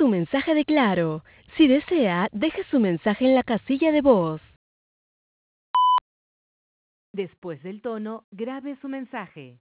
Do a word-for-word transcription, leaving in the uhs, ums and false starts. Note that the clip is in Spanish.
su mensaje de Claro. Si desea, deje su mensaje en la casilla de voz. Después del tono, grabe su mensaje.